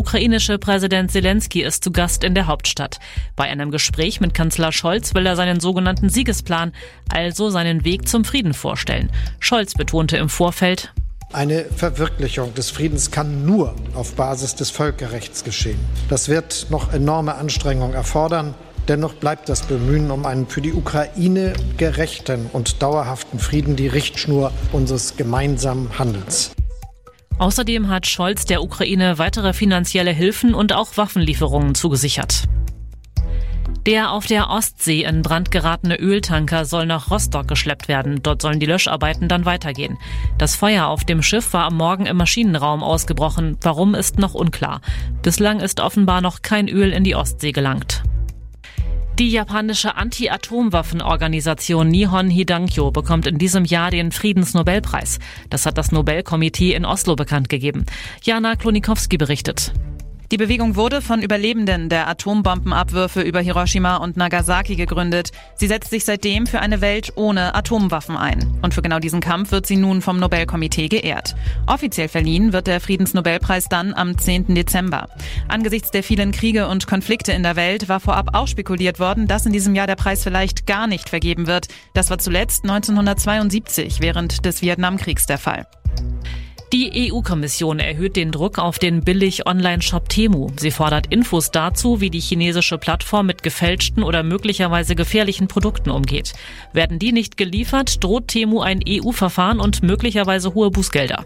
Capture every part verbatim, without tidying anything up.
ukrainische Präsident Selenskyj ist zu Gast in der Hauptstadt. Bei einem Gespräch mit Kanzler Scholz will er seinen sogenannten Siegesplan, also seinen Weg zum Frieden vorstellen. Scholz betonte im Vorfeld: Eine Verwirklichung des Friedens kann nur auf Basis des Völkerrechts geschehen. Das wird noch enorme Anstrengungen erfordern. Dennoch bleibt das Bemühen um einen für die Ukraine gerechten und dauerhaften Frieden die Richtschnur unseres gemeinsamen Handelns. Außerdem hat Scholz der Ukraine weitere finanzielle Hilfen und auch Waffenlieferungen zugesichert. Der auf der Ostsee in Brand geratene Öltanker soll nach Rostock geschleppt werden. Dort sollen die Löscharbeiten dann weitergehen. Das Feuer auf dem Schiff war am Morgen im Maschinenraum ausgebrochen. Warum, ist noch unklar. Bislang ist offenbar noch kein Öl in die Ostsee gelangt. Die japanische Anti-Atomwaffen-Organisation Nihon Hidankyo bekommt in diesem Jahr den Friedensnobelpreis. Das hat das Nobelkomitee in Oslo bekannt gegeben. Jana Klonikowski berichtet. Die Bewegung wurde von Überlebenden der Atombombenabwürfe über Hiroshima und Nagasaki gegründet. Sie setzt sich seitdem für eine Welt ohne Atomwaffen ein. Und für genau diesen Kampf wird sie nun vom Nobelkomitee geehrt. Offiziell verliehen wird der Friedensnobelpreis dann am zehnten Dezember. Angesichts der vielen Kriege und Konflikte in der Welt war vorab auch spekuliert worden, dass in diesem Jahr der Preis vielleicht gar nicht vergeben wird. Das war zuletzt neunzehnhundertzweiundsiebzig während des Vietnamkriegs der Fall. Die E U-Kommission erhöht den Druck auf den Billig-Online-Shop Temu. Sie fordert Infos dazu, wie die chinesische Plattform mit gefälschten oder möglicherweise gefährlichen Produkten umgeht. Werden die nicht geliefert, droht Temu ein E U-Verfahren und möglicherweise hohe Bußgelder.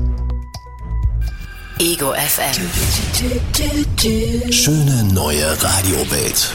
Ego F M. Schöne neue Radiowelt.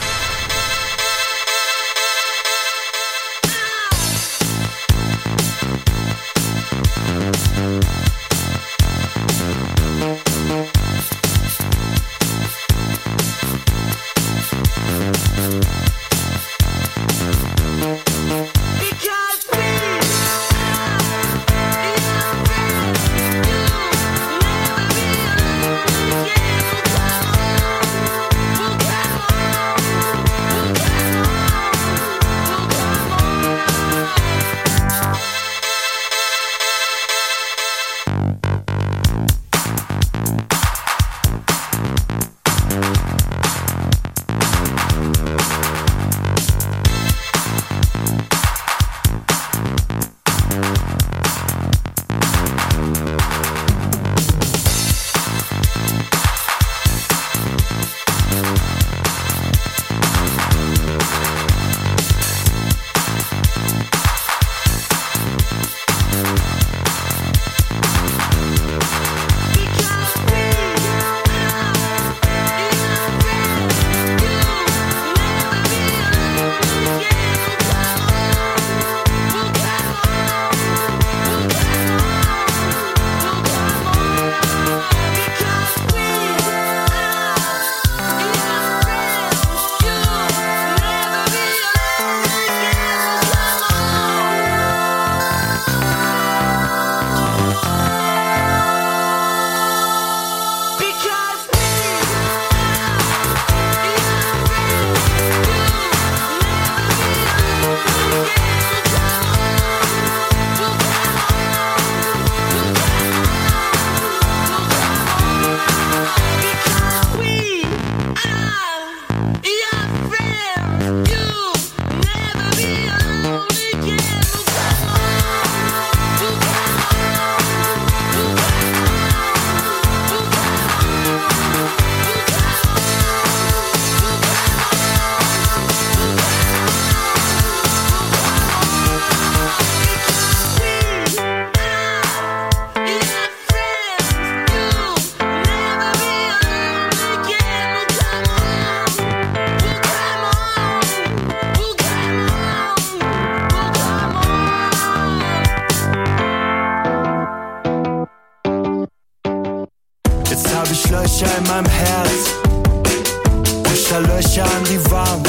Löcher in meinem Herz, pusht da Löcher an die Wand,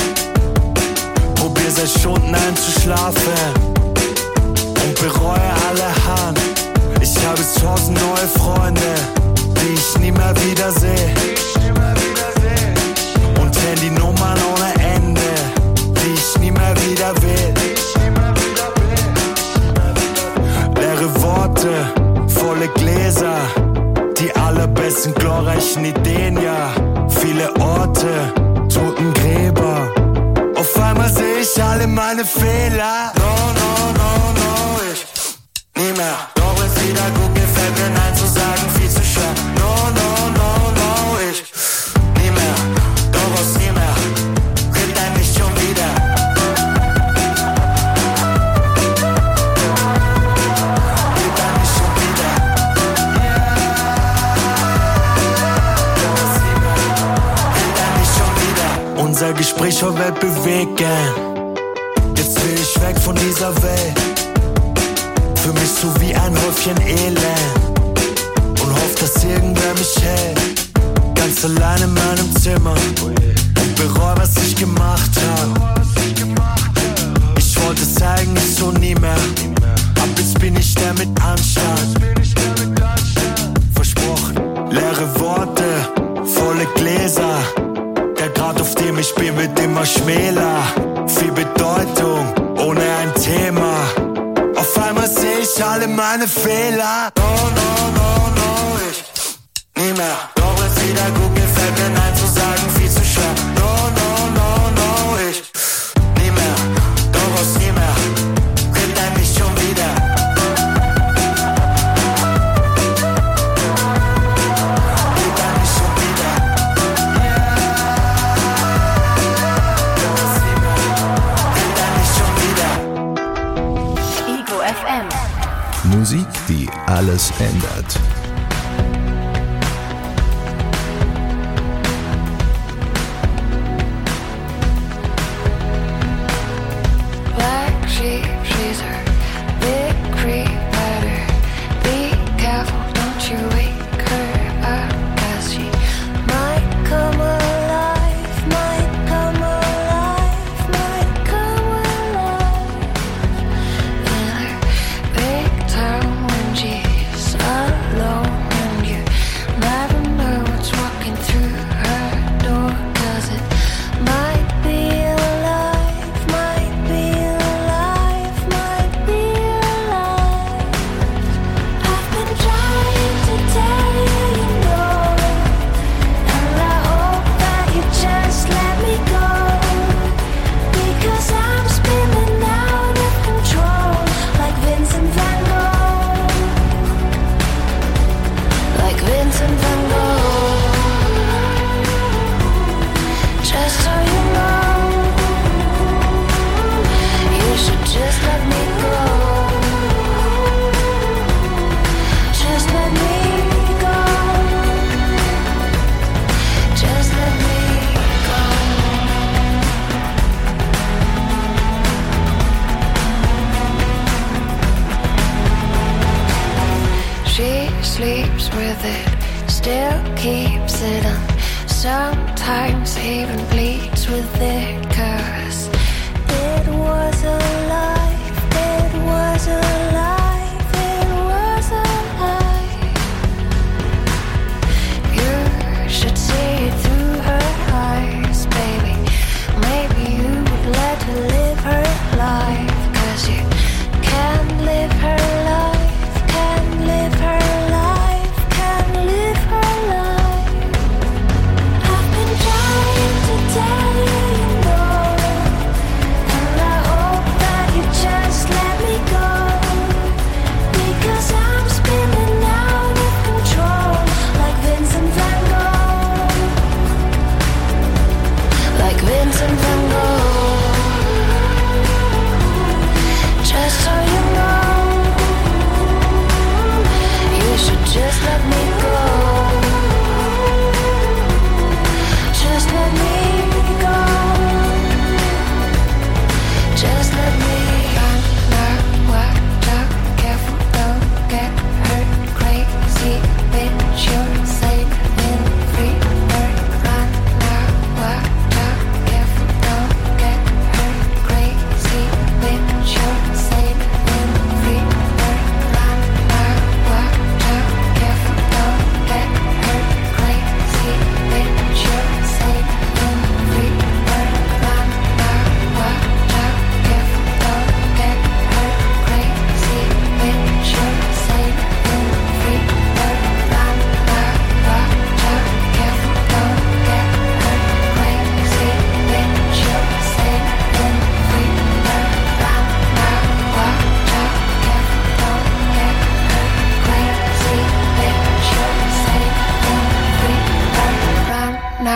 probier seit Stunden einzuschlafen und bereue allerhand. Ich habe tausend neue Freunde, die ich nie mehr wiedersehe, und Handynummern ohne Ende, die ich nie mehr wieder will. Leere Worte, volle Gläser, die allerbesten glorreichen Ideen ja, viele Orte, Totengräber. Auf einmal seh ich alle meine Fehler. No, no, no, no, ich nie mehr. Doch wenn's wieder gut gefällt mir Nein zu sagen, viel zu schwer. No, no, no, no, ich nie mehr. Doch aus nie mehr, redet ein nicht schon wieder. Redet ein nicht schon wieder. Doch aus nie mehr, redet ein nicht schon wieder. Unser Gespräch war weltbewegend. Jetzt will ich weg von dieser Welt. Für mich so wie ein Häufchen Elend. Und hoff, dass irgendwer mich hält. Ganz allein in meinem Zimmer. Und bereu, was ich gemacht hab. Ich wollte es eigentlich so nie mehr. Ab jetzt bin ich der mit Anstand. Versprochen, leere Worte, volle Gläser. Der Grad, auf dem ich bin, wird immer schmäler. Viel Bedeutung, ohne ein Thema. Auf einmal seh ich alle meine Fehler. No, no, no, no, ich nie mehr. Doch wenn's wieder gut gefällt mir Nein zu sagen, viel zu schwer. No, no, no, no, ich nie mehr. Doch aus nie mehr, redet ein nicht schon wieder. Redet ein nicht schon wieder. Doch aus nie mehr, redet ein nicht schon wieder. Ego F M. Musik, die alles ändert. Black sheep, she's her big creep rider. Be careful, don't you wake her up, 'cause she might come alive, might come alive, might come alive. In her big town when she's alone, and you never know what's walking through her door, 'cause it might be alive, might be alive, might be alive. I've been trying to tell you you know it, and I hope that you just let me go, because I'm spinning out of control, like Vincent van Gogh, like Vincent van Gogh. Just so you know, you should just let me go. Just let me go. Just let me go. She sleeps with it, still keeps it on. Sometimes even bleeds with it, 'cause it was alive, it was alive, it was alive. You should see it through her eyes, baby. Maybe you would let her live her life, 'cause you can't live her life, can't live her life, can't live her life. I've been trying to tell you you know it, and I hope that you just let me go,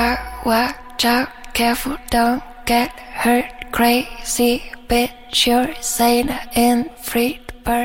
out, watch out, careful, don't get hurt. Crazy bitch, you're sane in Friedberg.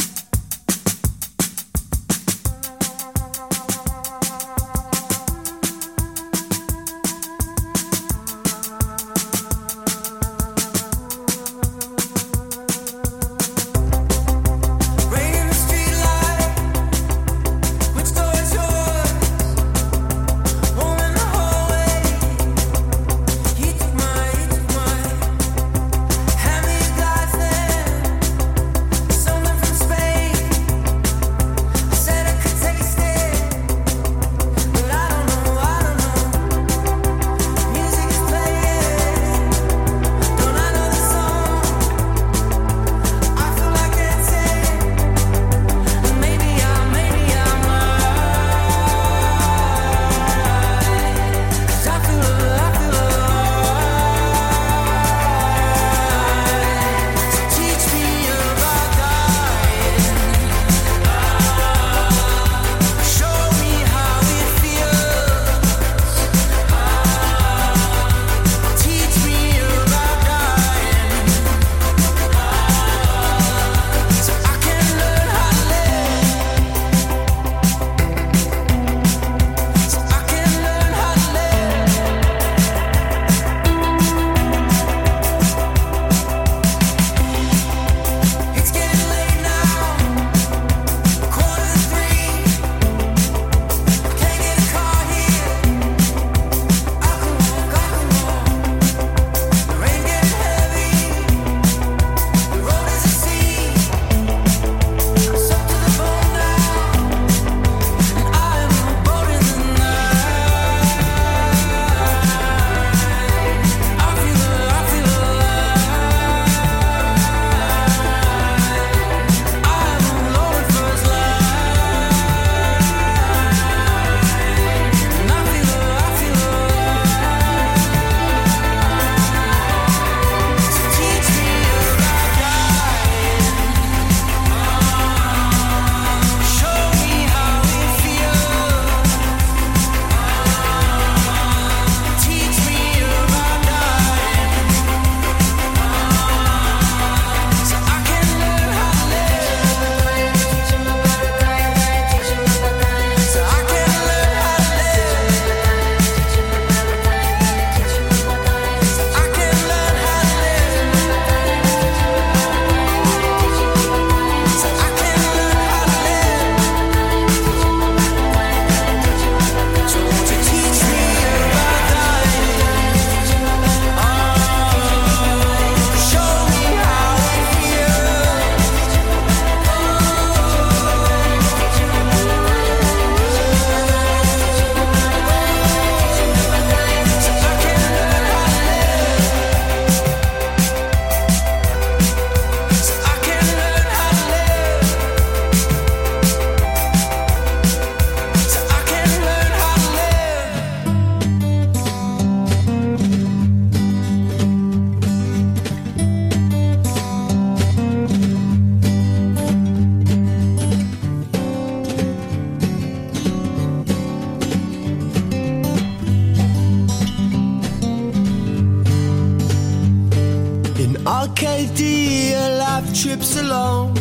Arcadia, life trips along,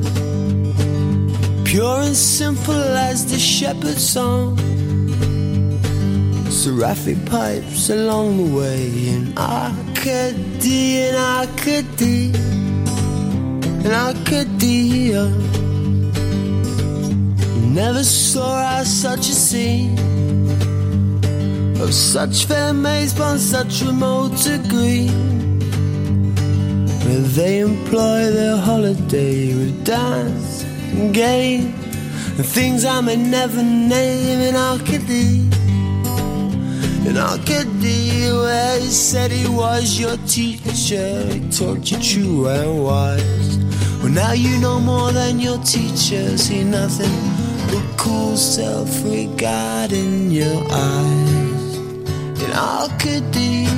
pure and simple as the shepherd's song. Seraphic pipes along the way in Arcadia, in Arcadia, in Arcadia. Never saw I such a scene of such fair maids upon such remote degree, where they employ their holiday with dance and game and things I may never name. In Arcadia, in Arcadia, where he said he was your teacher, he taught you true and wise. Well, now you know more than your teacher, see nothing but cool self-regard in your eyes. In Arcadia,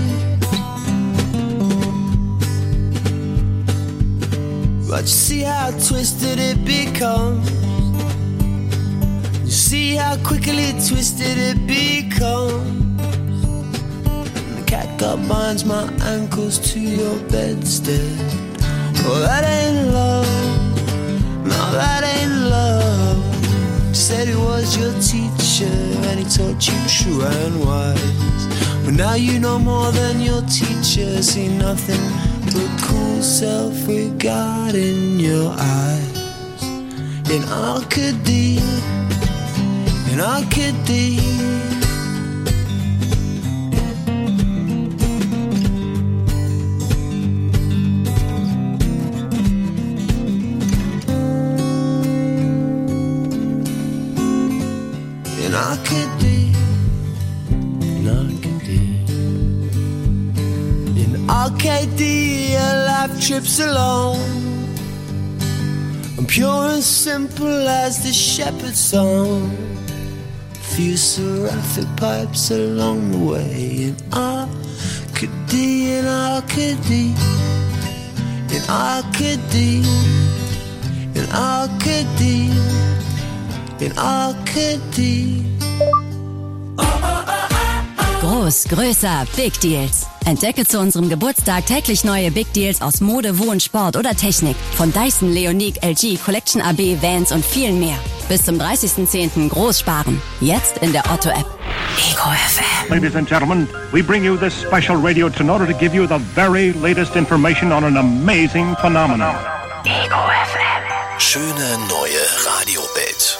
but you see how twisted it becomes. You see how quickly twisted it becomes. that binds my ankles to your bedstead. Oh, that ain't love, no, that ain't love. You said he was your teacher and he taught you true and wise. But now you know more than your teacher, see nothing but cool self-regard in your eyes. In Arcady, in Arcady. In Arcady, in Arcady, in Arcady, your life trips along, and pure and simple as the shepherd's song. Few seraphic pipes along the way. In Arcady, in Arcady, in Arcady, in Arcady, in Arcady. Groß, größer, Big Deals. Entdecke zu unserem Geburtstag täglich neue Big Deals aus Mode, Wohn, Sport oder Technik. Von Dyson, Leonique, L G, Collection A B, Vans und viel mehr. Bis zum dreißigsten zehnten groß sparen. Jetzt in der Otto-App. Ego F M. Ladies and gentlemen, we bring you this special radio in order to give you the very latest information on an amazing phenomenon. Ego F M. Schöne neue Radiowelt.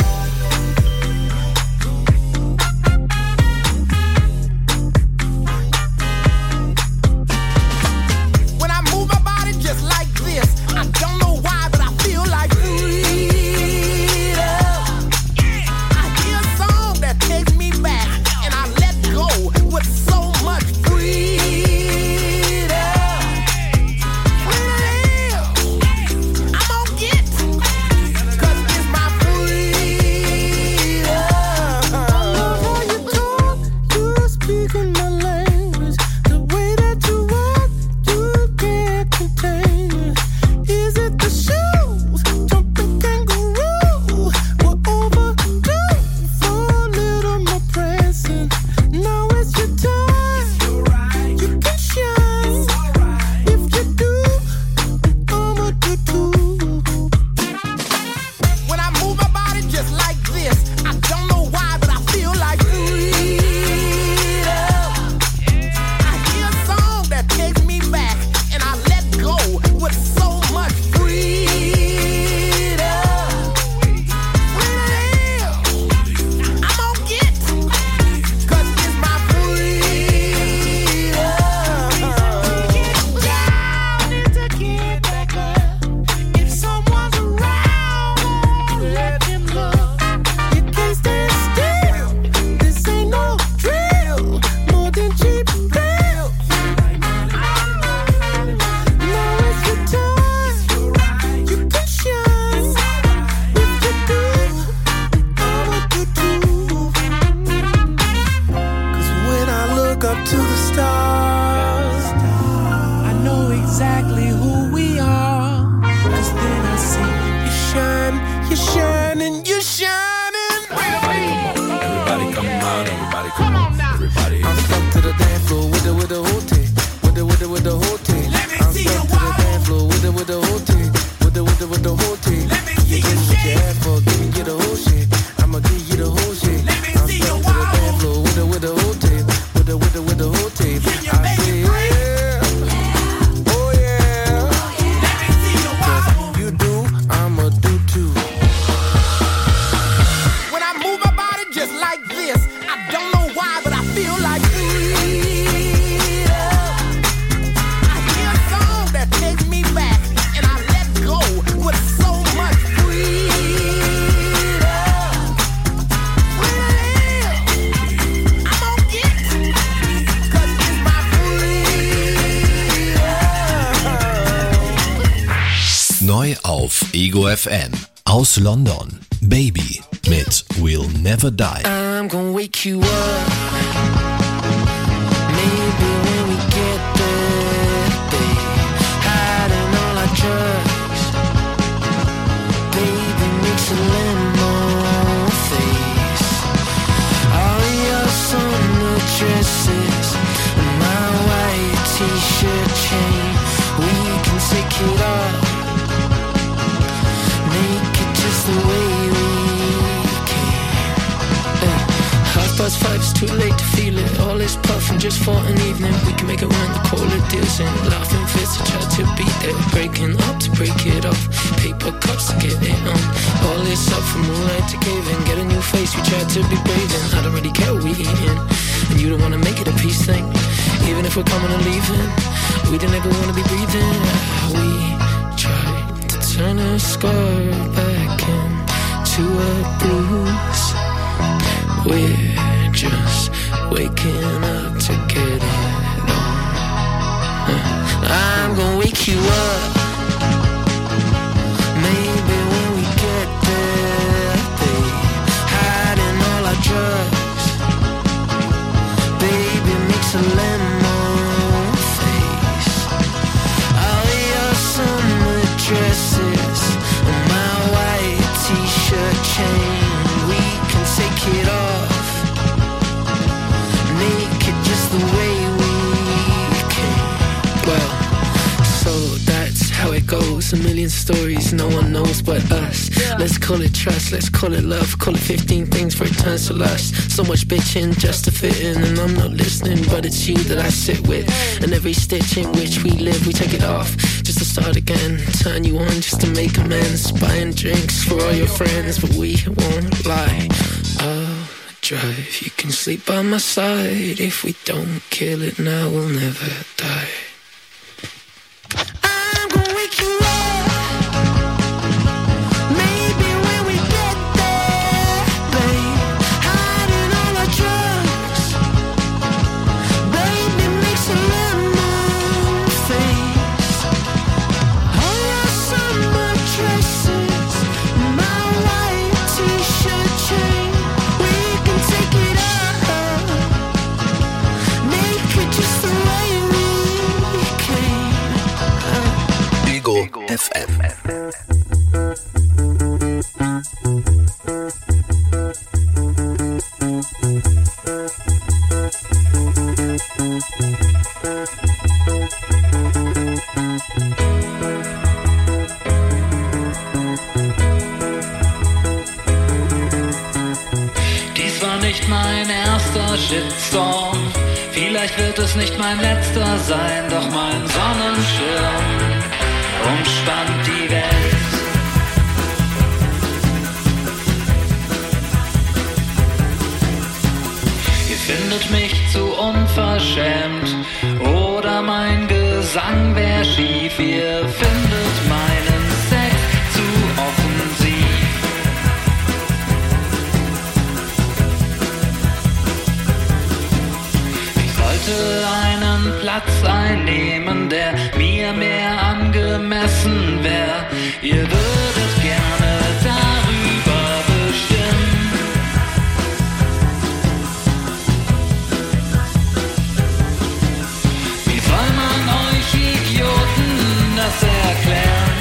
Neu auf Ego F M. Aus London. Baby mit We'll Never Die. I'm gonna wake you up. Maybe when we get there, babe, hiding all our drugs. Baby makes a lemon face. All your summer dresses and my white alcohol is puffing just for an evening. We can make it run, the call it deals in. Laughing fits to try to beat it. Breaking up to break it off. Paper cups to get it on. All this up from moonlight to caving. Get a new face, we try to be braving. I don't really care what we eating. And you don't wanna make it a peace thing. Even if we're coming and leaving, we don't ever wanna be breathing. We try to turn a scar back into a bruise. We're just waking up to get it on. I'm gonna wake you up. Maybe when we get there, babe, hiding all our drugs. Baby, mix a lemon face. All your summer dresses, my white t-shirt chain. We can take it off, naked just the way we came. Well, so that's how it goes. A million stories no one knows but us. Let's call it trust, let's call it love. Call it fifteen things for it turns to lust. So much bitching just to fit in, and I'm not listening, but it's you that I sit with. And every stitch in which we live, we take it off just to start again. Turn you on just to make amends. Buying drinks for all your friends, but we won't lie. I'll drive, you can sleep by my side. If we don't kill it now, we'll never die. I'm gonna wake you up. Maybe when we get there, babe, hiding all our drugs. Baby, makes a lemon face. All your summer dresses, my white t-shirt chain. We can take it up, make it just the way we came. Ego F M. Dies war nicht mein erster Shitstorm. Vielleicht wird es nicht mein letzter sein, doch mein Sonnenschirm umspannt die Welt. Ihr findet mich zu unverschämt oder mein Gesang wär schief. Ihr findet meinen Sex zu offensiv. Ich sollte einen Platz einnehmen, der mir mehr angemessen wär. Ihr würdet gerne darüber bestimmen. Wie soll man euch Idioten das erklären?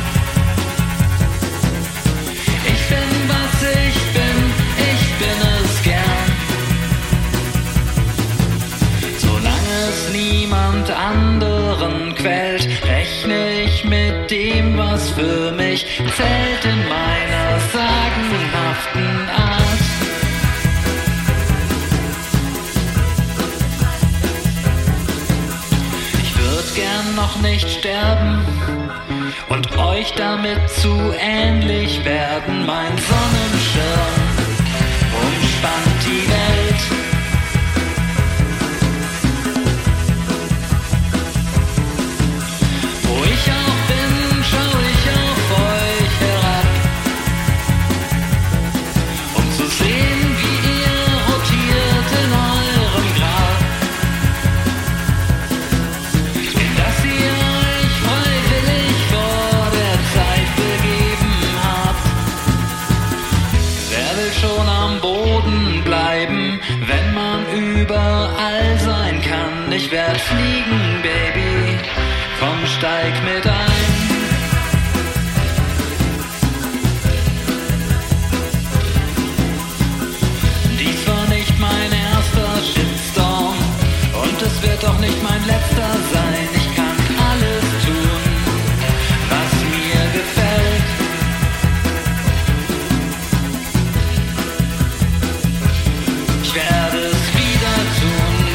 Ich bin, was ich bin, ich bin es gern. Solange es niemand anderen quält, rechne ich mit dem, was für mich zählt in meiner sagenhaften Art. Ich würde gern noch nicht sterben und euch damit zu ähnlich werden. Mein Sonnenschirm umspannt die Welt. Wo ich auch bin, schau ich auf euch herab, um zu sehen, wie ihr rotiert in eurem Grab, in das ihr euch freiwillig vor der Zeit begeben habt. Wer will schon am Boden bleiben, wenn man überall sein kann? Ich werd fliegen, Baby, komm, steig mit ein. Dies war nicht mein erster Shitstorm und es wird auch nicht mein letzter sein. Ich kann alles tun, was mir gefällt. Ich werde es wieder tun,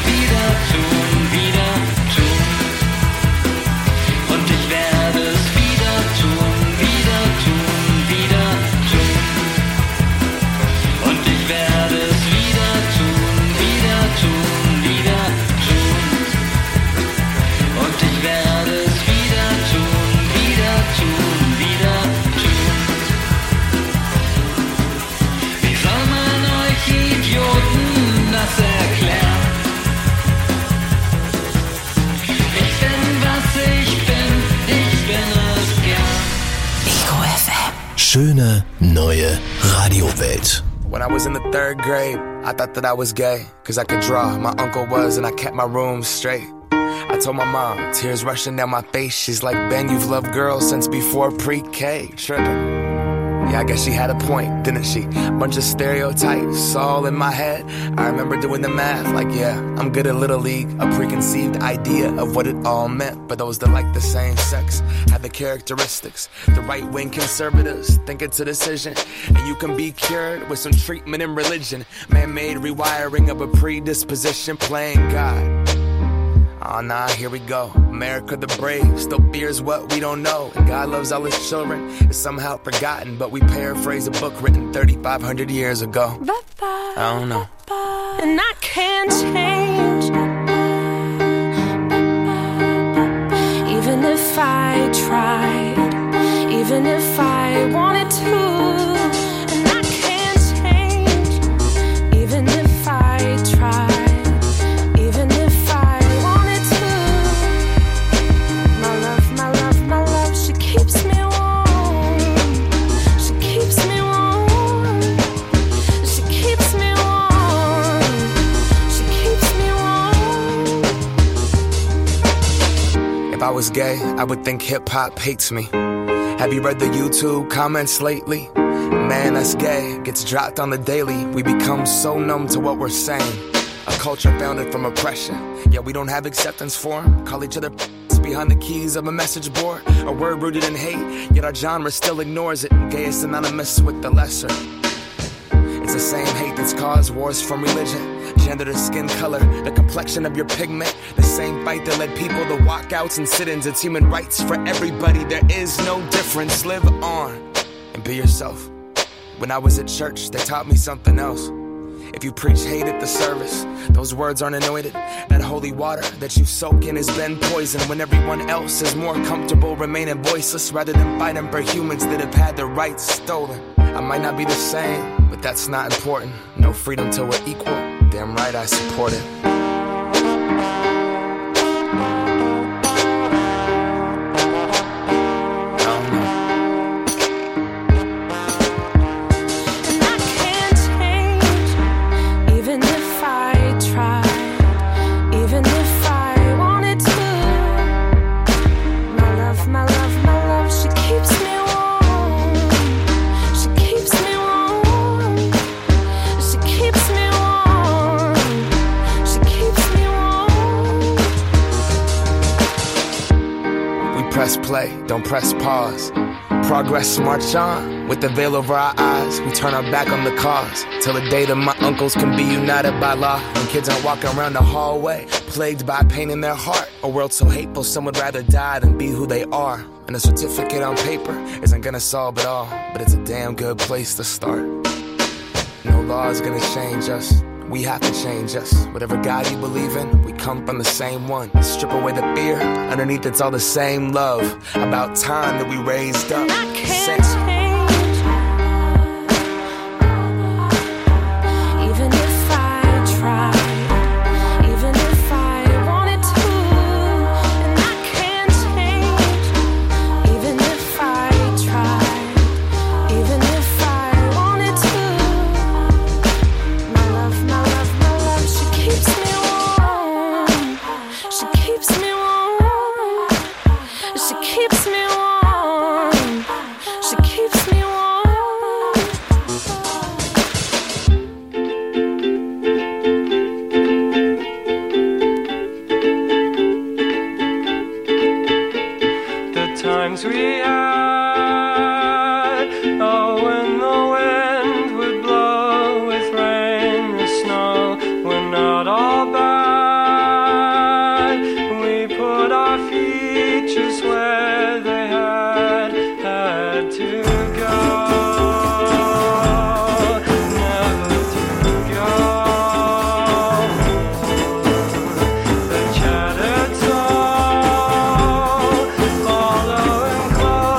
schöne neue Radiowelt. When I was in the third grade, I thought that I was gay, cause I could draw. My uncle was, and I kept my room straight. I told my mom, tears rushing down my face. She's like, Ben, you've loved girls since before pre-K. Tripping. Yeah, I guess she had a point, didn't she? Bunch of stereotypes all in my head. I remember doing the math, like, yeah, I'm good at Little League. A preconceived idea of what it all meant. But those that like the same sex have the characteristics. The right-wing conservatives think it's a decision, and you can be cured with some treatment and religion. Man-made rewiring of a predisposition, playing God. Oh nah, here we go. America the brave still fears what we don't know. And God loves all his children. It's somehow forgotten, but we paraphrase a book written thirty-five hundred years ago. I don't know. And I can't change, even if I tried, even if I wanted to. And I can't change, even if I tried. If I was gay, I would think hip-hop hates me. Have you read the YouTube comments lately? Man, that's gay, gets dropped on the daily. We become so numb to what we're saying. A culture founded from oppression. Yeah, we don't have acceptance for them. Call each other behind the keys of a message board. A word rooted in hate, yet our genre still ignores it. Gay is synonymous with the lesser. It's the same hate that's caused wars from religion, gender to skin color, the complexion of your pigment. The same fight that led people to walkouts and sit-ins. It's human rights for everybody. There is no difference. Live on and be yourself. When I was at church, they taught me something else. If you preach hate at the service, those words aren't anointed. That holy water that you soak in has been poisoned. When everyone else is more comfortable remaining voiceless, rather than fighting for humans that have had their rights stolen. I might not be the same, but that's not important. No freedom till we're equal. Damn right I support it. Press play, don't press pause. Progress march on, with the veil over our eyes. We turn our back on the cause, till the day that my uncles can be united by law. When kids aren't walking around the hallway, plagued by pain in their heart. A world so hateful, some would rather die than be who they are. And a certificate on paper isn't gonna solve it all, but it's a damn good place to start. No law is gonna change us. We have to change us. Whatever God you believe in, we come from the same one. Strip away the fear, underneath it's all the same love. About time that we raised up. I can't change, even if I tried, even if I wanted to. And I can't change, even if I tried, even if I wanted to. My love, my love, my love, she keeps me warm. She keeps me warm. She keeps me warm. She keeps me warm. The times we had, oh, when the wind would blow with rain and snow, were not all bad. We put our feet just where they had had to go, never to go. The chattered soul, following close.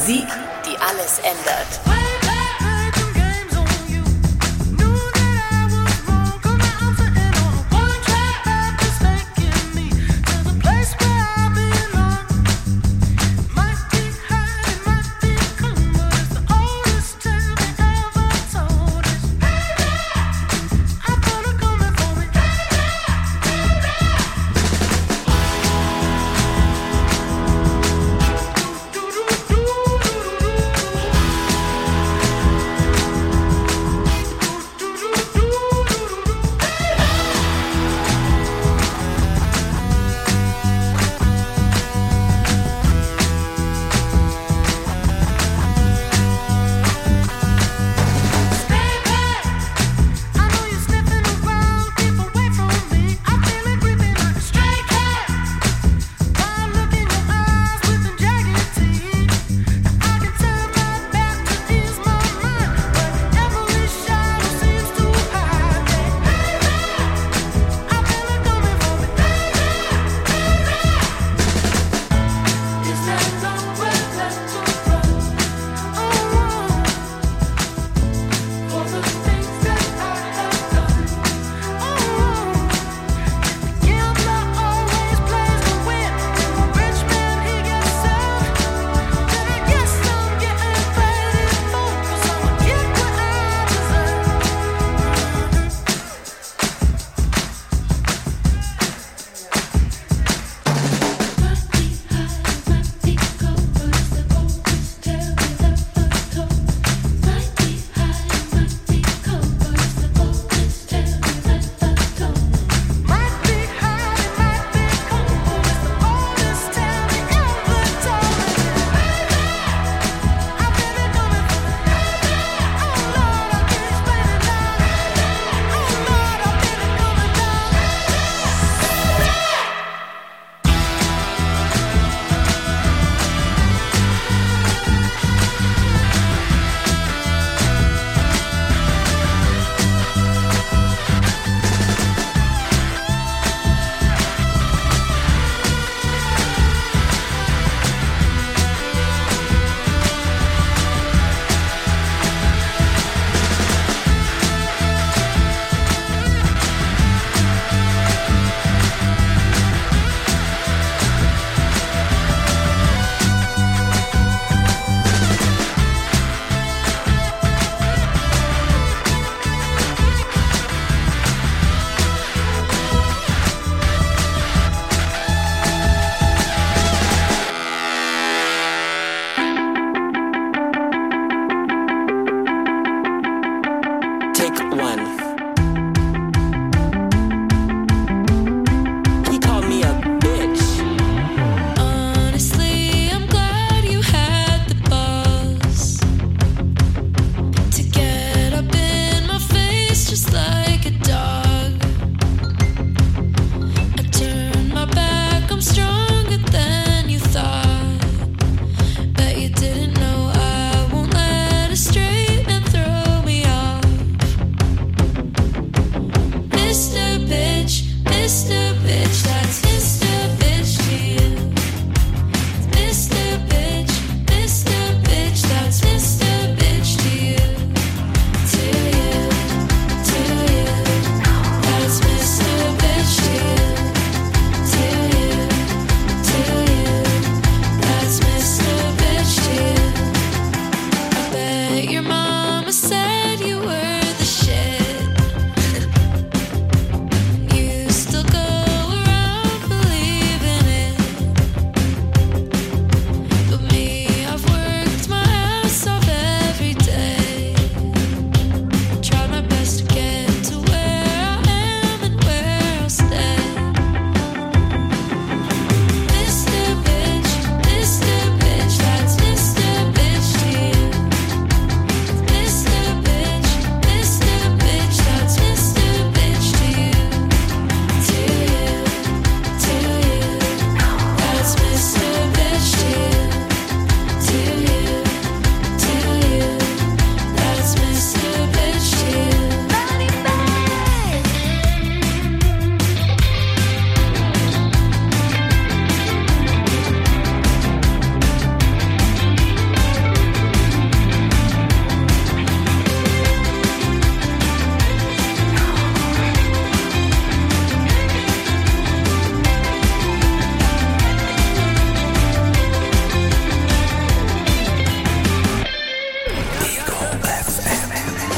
Musik, die alles ändert.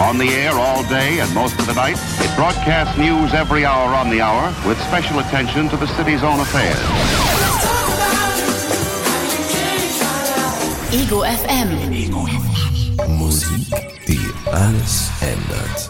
On the air all day and most of the night, it broadcasts news every hour on the hour with special attention to the city's own affairs. Ego F M. Ego F M. Musik, die alles ändert.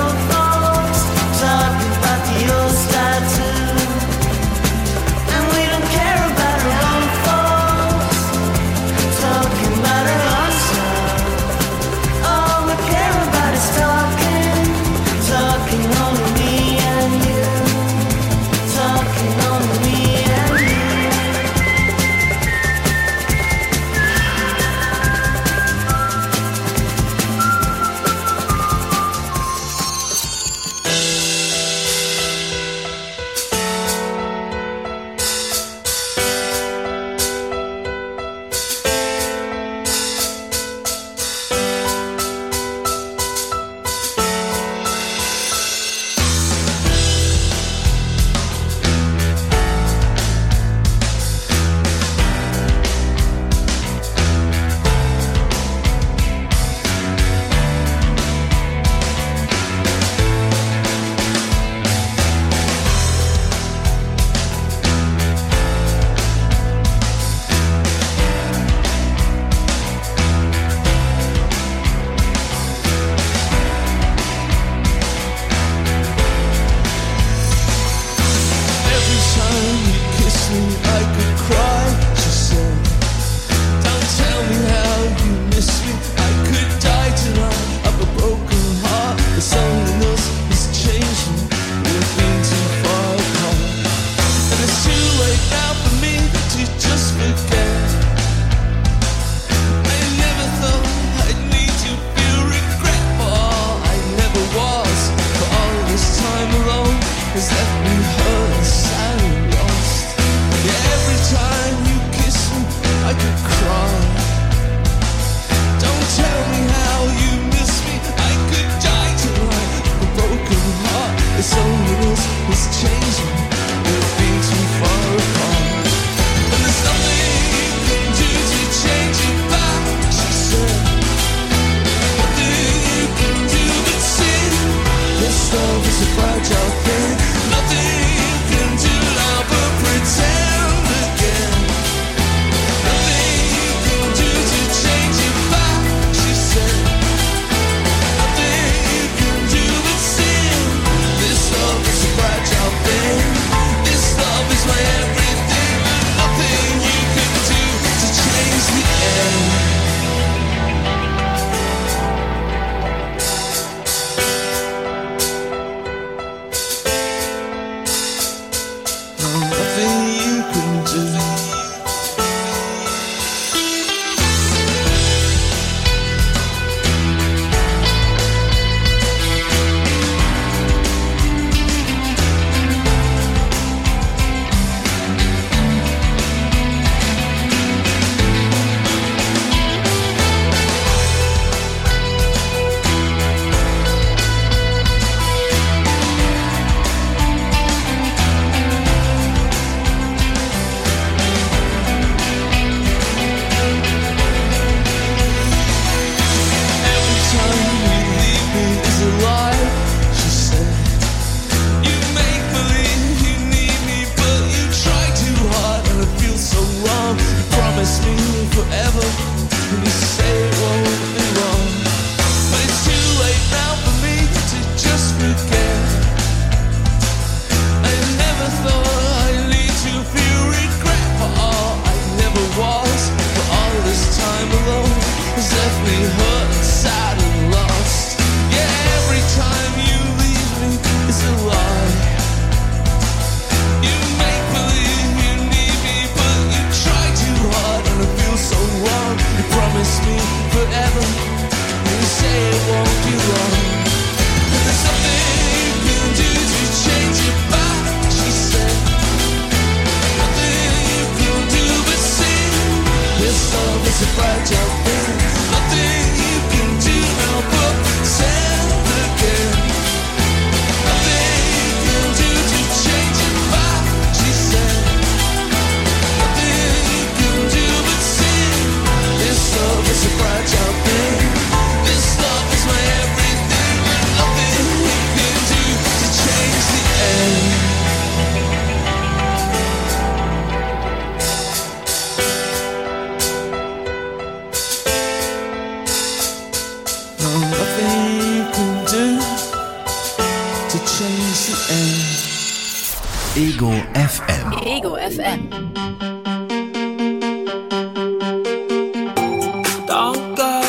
And we don't nothing you can do. Ego F M. Ego F M. Don't go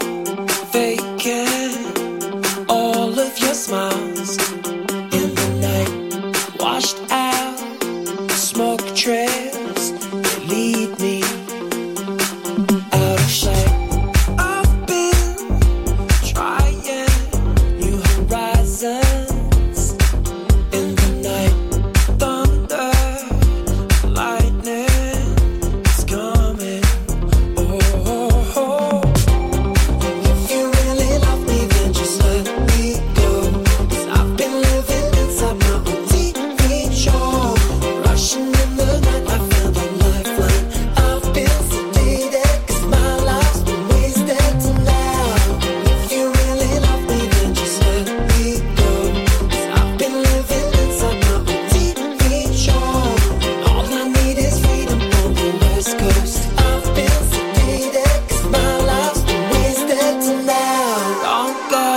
faking all of your smiles in the night. Washed out smoke trails that lead me out of sight. I've been trying new horizons in the night. Thunder, lightning is coming. Oh, oh, oh. If you really love me, then just let me go. 'Cause I've been living inside my own T V show. Rushing in the night, I found a lifeline. I've been sedated 'cause my life's been wasted till now. If you really love me, then just let me go. 'Cause I've been living inside my own T V show. All I need is freedom on the West Coast. I've been sedated 'cause my life's been wasted till now. Don't go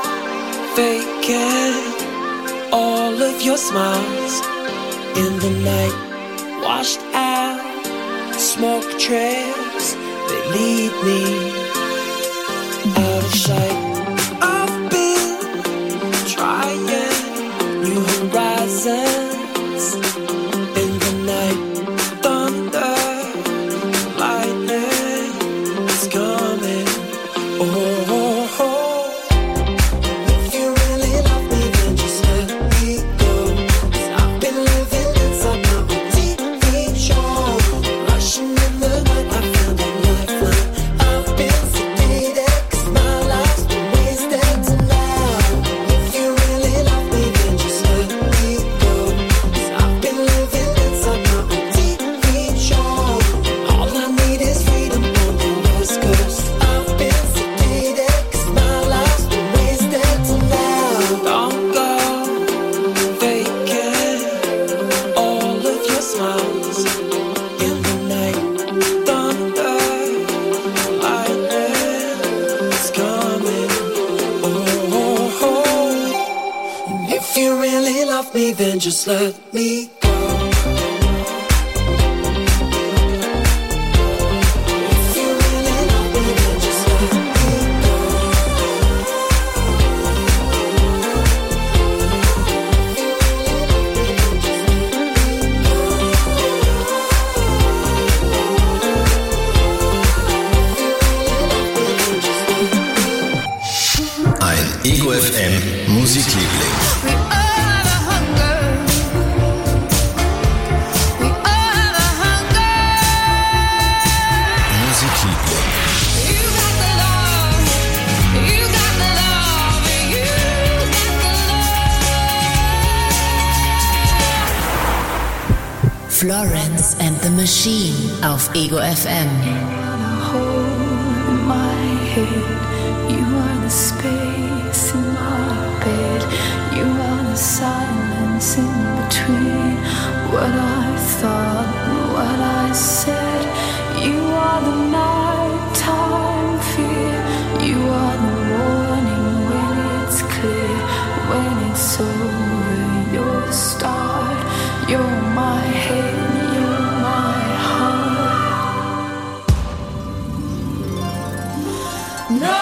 faking all of your smiles in the night. Washed out smoke trails, they lead me out of sight. I've been trying new horizons in the night. Thunder, lightning is coming. Oh, oh, oh. If you really love me, then just let me go. 'Cause I've been living inside my own T V show. Rushing in the night, I found a lifeline. I've been sedated 'cause my life's been wasted till now. If you really love me, then just let me go. 'Cause I've been living inside my own T V show. All I need is freedom on the West Coast. I've been sedated 'cause my life's been wasted till now. Don't go faking all of your smiles in the night. Thunder, lightning is coming. Oh, oh, oh. And if you really love me, then just let me go. If you really love me, then just let me go. If you really love me, then just let me go. Florence and the Machine auf Ego F M. In my head, you are the space in my bed. You are the silence in between what I thought and what I said. You are the nighttime fear. You are the warning when it's clear. When it's over, you're the start. You're my head, you're my heart. No.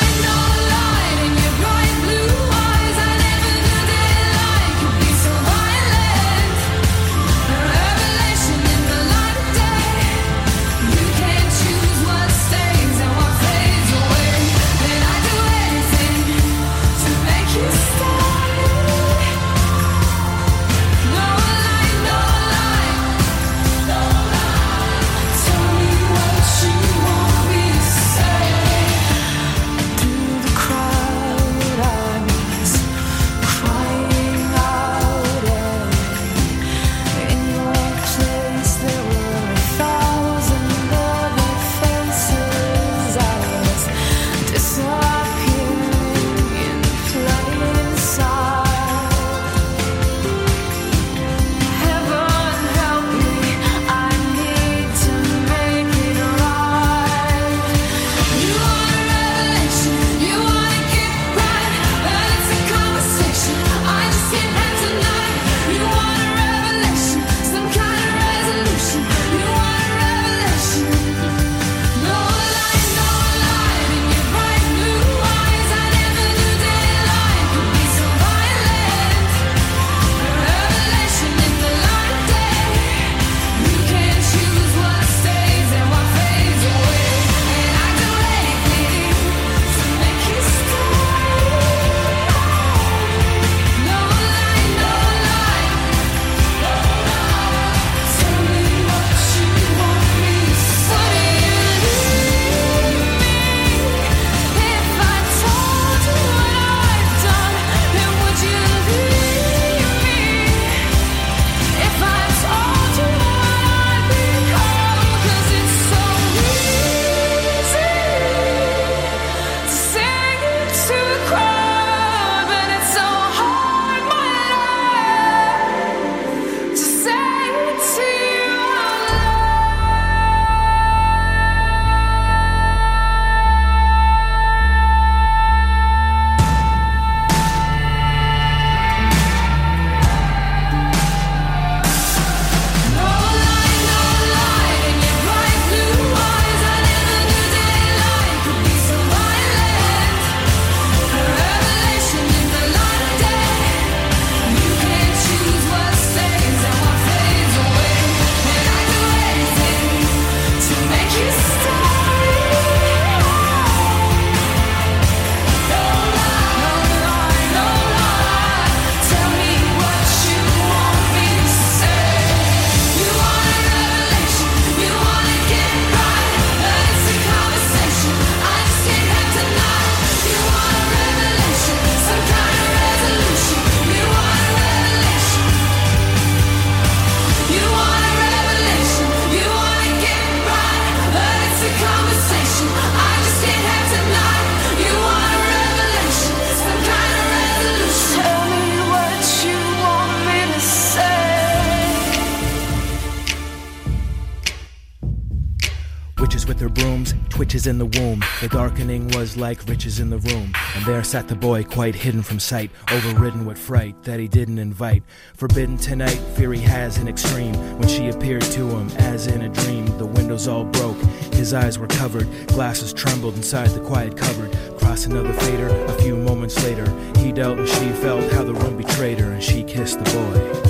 Twitches in the womb, the darkening was like riches in the room, and there sat the boy quite hidden from sight, overridden with fright that he didn't invite. Forbidden tonight, fear he has in extreme, when she appeared to him as in a dream. The windows all broke, his eyes were covered, glasses trembled inside the quiet cupboard. Cross another fader, a few moments later, he dealt and she felt how the room betrayed her, and she kissed the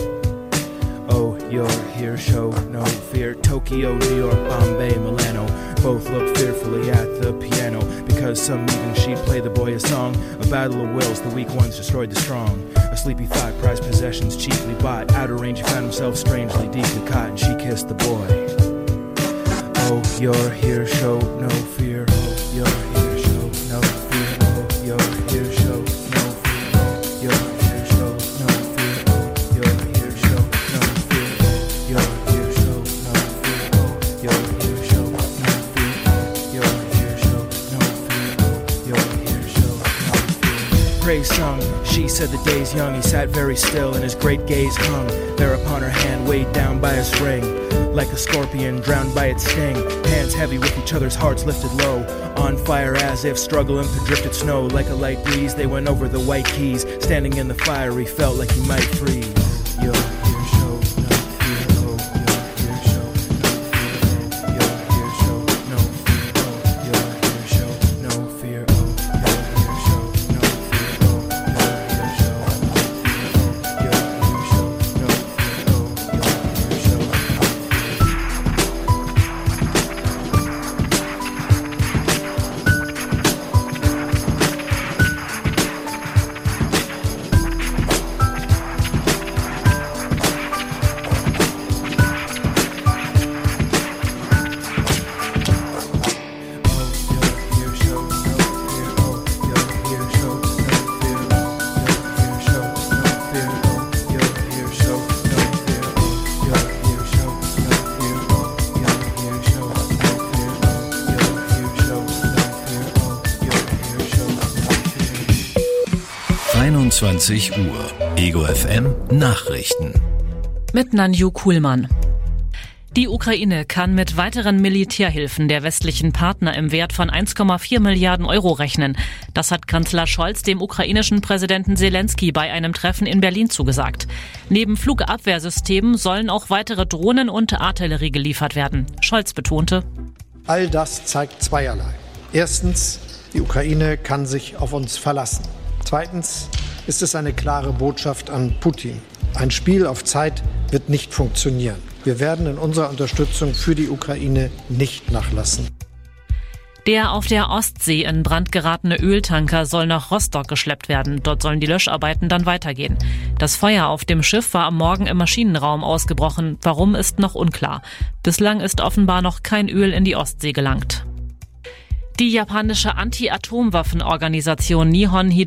boy. Oh, you're here, show no fear. Tokyo, New York, Bombay, Milano, both looked fearfully at the piano, because some evening she'd play the boy a song. A battle of wills, the weak ones destroyed the strong. A sleepy thought, prized possessions cheaply bought. Out of range he found himself strangely deeply caught, and she kissed the boy. Oh, you're here, show no fear. Oh, you're here, show no fear. Oh, you're here, show no fear. Oh, you're here, show no fear. Oh, you're here, show no fear. Oh, you're here. praise sung. She said the day's young, he sat very still, and his great gaze hung there upon her hand, weighed down by his ring. Like a scorpion drowned by its sting, hands heavy with each other's hearts lifted low, on fire as if struggling through drifted snow. Like a light breeze, they went over the white keys. Standing in the fire, he felt like he might freeze. Yo. einundzwanzig Uhr. Ego F M Nachrichten. Mit Nanju Kuhlmann. Die Ukraine kann mit weiteren Militärhilfen der westlichen Partner im Wert von eins Komma vier Milliarden Euro rechnen. Das hat Kanzler Scholz dem ukrainischen Präsidenten Zelensky bei einem Treffen in Berlin zugesagt. Neben Flugabwehrsystemen sollen auch weitere Drohnen und Artillerie geliefert werden. Scholz betonte: All das zeigt zweierlei. Erstens, die Ukraine kann sich auf uns verlassen. Zweitens ist es eine klare Botschaft an Putin. Ein Spiel auf Zeit wird nicht funktionieren. Wir werden in unserer Unterstützung für die Ukraine nicht nachlassen. Der auf der Ostsee in Brand geratene Öltanker soll nach Rostock geschleppt werden. Dort sollen die Löscharbeiten dann weitergehen. Das Feuer auf dem Schiff war am Morgen im Maschinenraum ausgebrochen. Warum, ist noch unklar. Bislang ist offenbar noch kein Öl in die Ostsee gelangt. Die japanische Anti-Atomwaffenorganisation Nihon